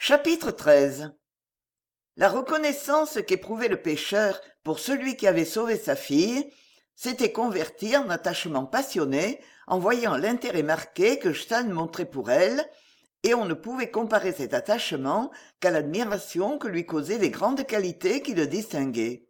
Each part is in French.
Chapitre 13. La reconnaissance qu'éprouvait le pêcheur pour celui qui avait sauvé sa fille s'était convertie en attachement passionné en voyant l'intérêt marqué que Stein montrait pour elle, et on ne pouvait comparer cet attachement qu'à l'admiration que lui causaient les grandes qualités qui le distinguaient.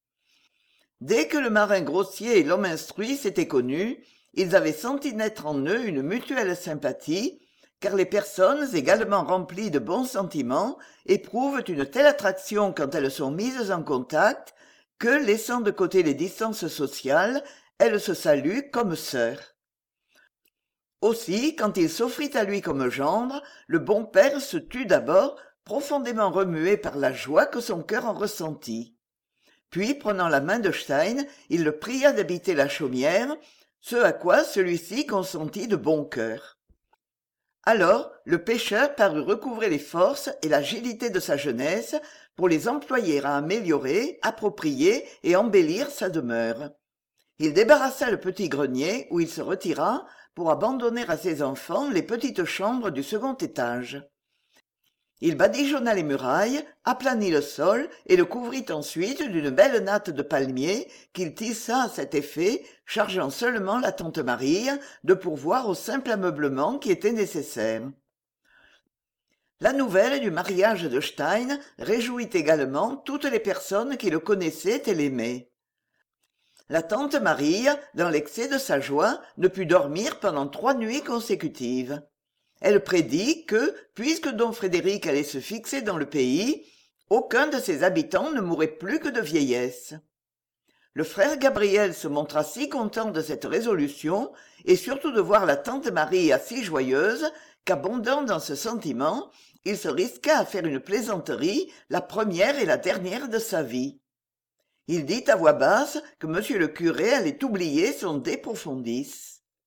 Dès que le marin grossier et l'homme instruit s'étaient connus, ils avaient senti naître en eux une mutuelle sympathie, car les personnes également remplies de bons sentiments éprouvent une telle attraction quand elles sont mises en contact que, laissant de côté les distances sociales, elles se saluent comme sœurs. Aussi, quand il s'offrit à lui comme gendre, le bon père se tut d'abord, profondément remué par la joie que son cœur en ressentit. Puis, prenant la main de Stein, il le pria d'habiter la chaumière, ce à quoi celui-ci consentit de bon cœur. Alors, le pêcheur parut recouvrer les forces et l'agilité de sa jeunesse pour les employer à améliorer, approprier et embellir sa demeure. Il débarrassa le petit grenier où il se retira pour abandonner à ses enfants les petites chambres du second étage. Il badigeonna les murailles, aplanit le sol et le couvrit ensuite d'une belle natte de palmier qu'il tissa à cet effet, chargeant seulement la tante Marie de pourvoir au simple ameublement qui était nécessaire. La nouvelle du mariage de Stein réjouit également toutes les personnes qui le connaissaient et l'aimaient. La tante Marie, dans l'excès de sa joie, ne put dormir pendant 3 nuits consécutives. Elle prédit que, puisque don Frédéric allait se fixer dans le pays, aucun de ses habitants ne mourrait plus que de vieillesse. Le frère Gabriel se montra si content de cette résolution, et surtout de voir la tante Marie si joyeuse, qu'abondant dans ce sentiment, il se risqua à faire une plaisanterie, la première et la dernière de sa vie. Il dit à voix basse que monsieur le curé allait oublier son De Profundis.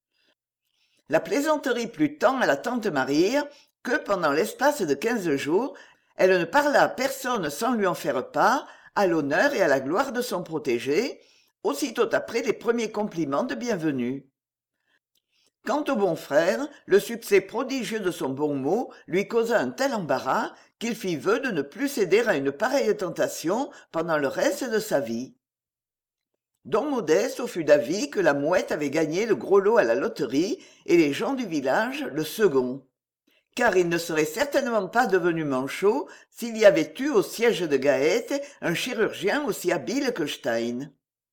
La plaisanterie plut tant à la tante Marie que, pendant l'espace de 15 jours, elle ne parla à personne sans lui en faire part, à l'honneur et à la gloire de son protégé, aussitôt après les premiers compliments de bienvenue. Quant au bon frère, le succès prodigieux de son bon mot lui causa un tel embarras qu'il fit vœu de ne plus céder à une pareille tentation pendant le reste de sa vie. Don Modeste fut d'avis que la mouette avait gagné le gros lot à la loterie et les gens du village le second. Car il ne serait certainement pas devenu manchot s'il y avait eu au siège de Gaète un chirurgien aussi habile que Stein.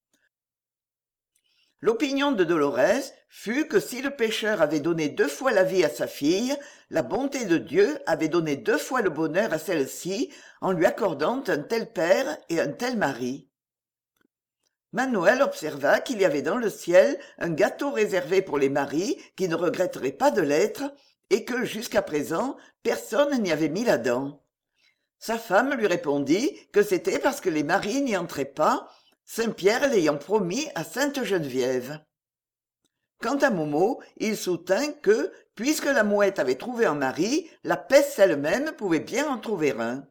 L'opinion de Dolorès fut que si le pêcheur avait donné 2 fois la vie à sa fille, la bonté de Dieu avait donné 2 fois le bonheur à celle-ci en lui accordant un tel père et un tel mari. Manuel observa qu'il y avait dans le ciel un gâteau réservé pour les maris qui ne regretteraient pas de l'être, et que, jusqu'à présent, personne n'y avait mis la dent. Sa femme lui répondit que c'était parce que les maris n'y entraient pas, Saint-Pierre l'ayant promis à Sainte-Geneviève. Quant à Momo, il soutint que, puisque la mouette avait trouvé un mari, la peste elle-même pouvait bien en trouver un.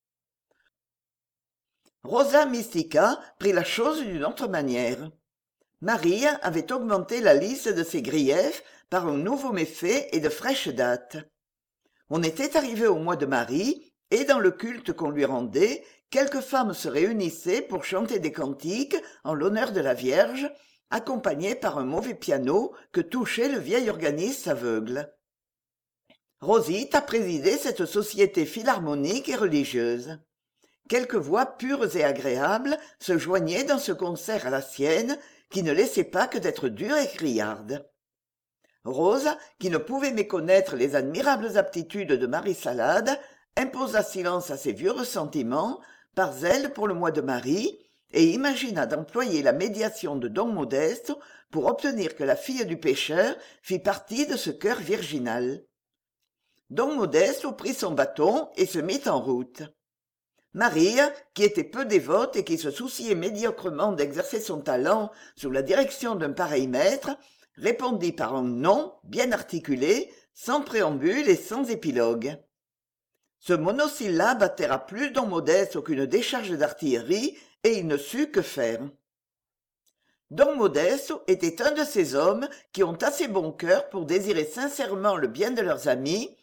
Rosa Mystica prit la chose d'une autre manière. Marie avait augmenté la liste de ses griefs par un nouveau méfait et de fraîche date. On était arrivé au mois de Marie, et dans le culte qu'on lui rendait, quelques femmes se réunissaient pour chanter des cantiques en l'honneur de la Vierge, accompagnées par un mauvais piano que touchait le vieil organiste aveugle. Rosita présidait cette société philharmonique et religieuse. Quelques voix pures et agréables se joignaient dans ce concert à la sienne, qui ne laissait pas que d'être dure et criarde. Rose, qui ne pouvait méconnaître les admirables aptitudes de Marie Salade, imposa silence à ses vieux ressentiments, par zèle pour le mois de Marie, et imagina d'employer la médiation de don Modeste pour obtenir que la fille du pêcheur fît partie de ce chœur virginal. Don Modeste prit son bâton et se mit en route. Marie, qui était peu dévote et qui se souciait médiocrement d'exercer son talent sous la direction d'un pareil maître, répondit par un non bien articulé, sans préambule et sans épilogue. Ce monosyllabe atterra plus don Modeste qu'une décharge d'artillerie, et il ne sut que faire. Don Modeste était un de ces hommes qui ont assez bon cœur pour désirer sincèrement le bien de leurs amis,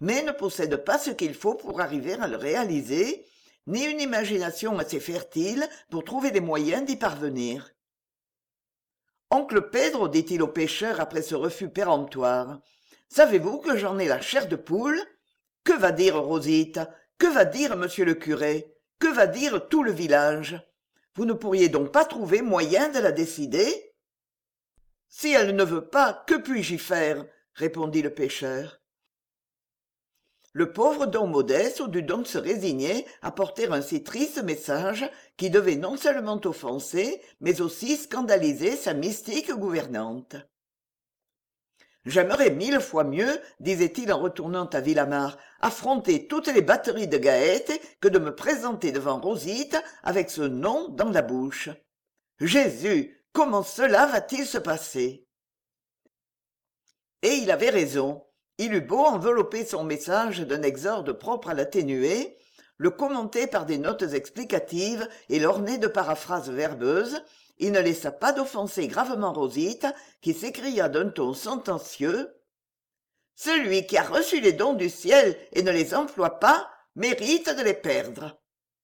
mais ne possède pas ce qu'il faut pour arriver à le réaliser, ni une imagination assez fertile pour trouver les moyens d'y parvenir. Oncle Pedro, dit-il au pêcheur après ce refus péremptoire, savez-vous que j'en ai la chair de poule? Que va dire Rosita? Que va dire monsieur le curé? Que va dire tout le village? Vous ne pourriez donc pas trouver moyen de la décider? Si elle ne veut pas, que puis-je y faire? Répondit le pêcheur. Le pauvre don Modeste dut donc se résigner à porter un si triste message qui devait non seulement offenser, mais aussi scandaliser sa mystique gouvernante. J'aimerais 1000 fois mieux, disait-il en retournant à Villamar, affronter toutes les batteries de Gaët que de me présenter devant Rosita avec ce nom dans la bouche. Jésus, comment cela va-t-il se passer? Et il avait raison. Il eut beau envelopper son message d'un exorde propre à l'atténuer, le commenter par des notes explicatives et l'orner de paraphrases verbeuses, il ne laissa pas d'offenser gravement Rosita, qui s'écria d'un ton sentencieux « Celui qui a reçu les dons du ciel et ne les emploie pas mérite de les perdre. »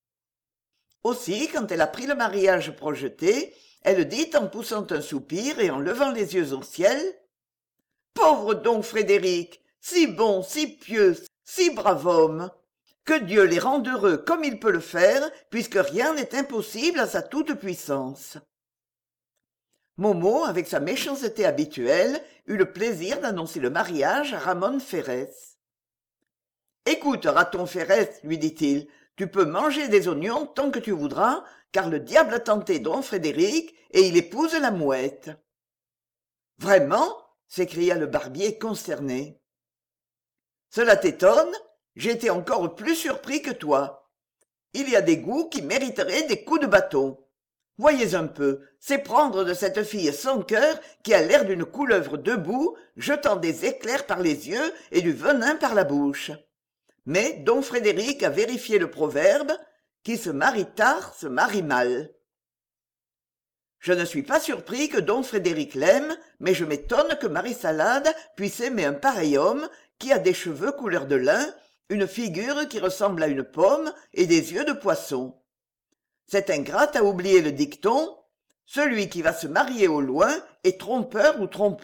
Aussi, quand elle apprit le mariage projeté, elle dit en poussant un soupir et en levant les yeux au ciel « Pauvre don Frédéric, si bon, si pieux, si brave homme! Que Dieu les rende heureux comme il peut le faire, puisque rien n'est impossible à sa toute-puissance. » Momo, avec sa méchanceté habituelle, eut le plaisir d'annoncer le mariage à Ramon Ferès. « Écoute, raton Ferès, lui dit-il, tu peux manger des oignons tant que tu voudras, car le diable a tenté don Frédéric et il épouse la mouette. »« Vraiment ?» s'écria le barbier consterné. « Cela t'étonne? J'ai été encore plus surpris que toi. Il y a des goûts qui mériteraient des coups de bâton. Voyez un peu, c'est prendre de cette fille sans cœur qui a l'air d'une couleuvre debout, jetant des éclairs par les yeux et du venin par la bouche. Mais don Frédéric a vérifié le proverbe « Qui se marie tard se marie mal ». Je ne suis pas surpris que don Frédéric l'aime, mais je m'étonne que Marie-Salade puisse aimer un pareil homme qui a des cheveux couleur de lin, une figure qui ressemble à une pomme et des yeux de poisson. Cette ingrate a oublié le dicton « Celui qui va se marier au loin est trompeur ou trompé ».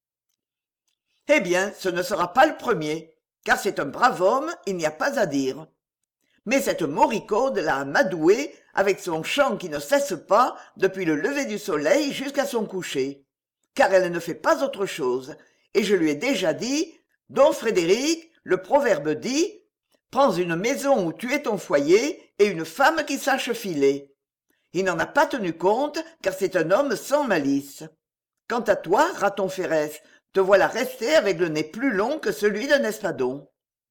Eh bien, ce ne sera pas le premier, car c'est un brave homme, il n'y a pas à dire. Mais cette moricaude l'a amadoué avec son chant qui ne cesse pas depuis le lever du soleil jusqu'à son coucher, car elle ne fait pas autre chose, et je lui ai déjà dit « Don Frédéric, le proverbe dit « Prends une maison où tu es ton foyer et une femme qui sache filer ». Il n'en a pas tenu compte, car c'est un homme sans malice. Quant à toi, raton Ferès, te voilà resté avec le nez plus long que celui d'un espadon.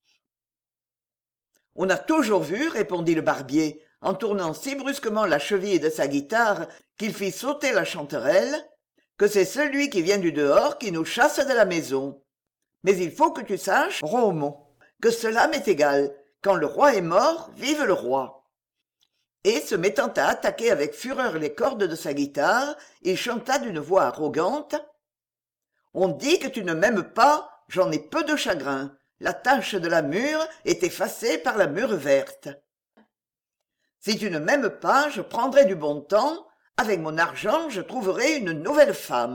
« On a toujours vu, répondit le barbier, en tournant si brusquement la cheville de sa guitare qu'il fit sauter la chanterelle, que c'est celui qui vient du dehors qui nous chasse de la maison. Mais il faut que tu saches, Rome, que cela m'est égal. Quand le roi est mort, vive le roi. » Et, se mettant à attaquer avec fureur les cordes de sa guitare, il chanta d'une voix arrogante « On dit que tu ne m'aimes pas, j'en ai peu de chagrin. La tache de la mûre est effacée par la mûre verte. Si tu ne m'aimes pas, je prendrai du bon temps. Avec mon argent, je trouverai une nouvelle femme. »